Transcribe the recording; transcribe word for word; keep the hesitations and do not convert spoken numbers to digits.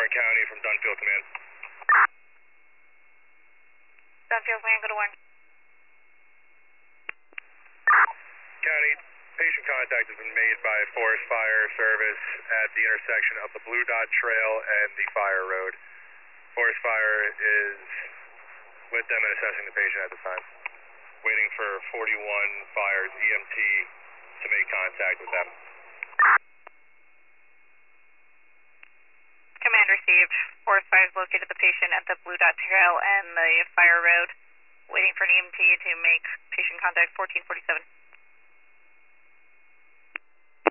Warren County from Dunfield Command. Dunfield Command, go to Warren. County, patient contact has been made by Forest Fire Service at the intersection of the Blue Dot Trail and the Fire Road. Forest Fire is with them and assessing the patient at the time. Waiting for forty-one Fire's E M T to make contact with them. Command received. Forest Fire has located the patient at the Blue Dot Trail and the Fire Road. Waiting for an E M T to make patient contact fourteen forty-seven.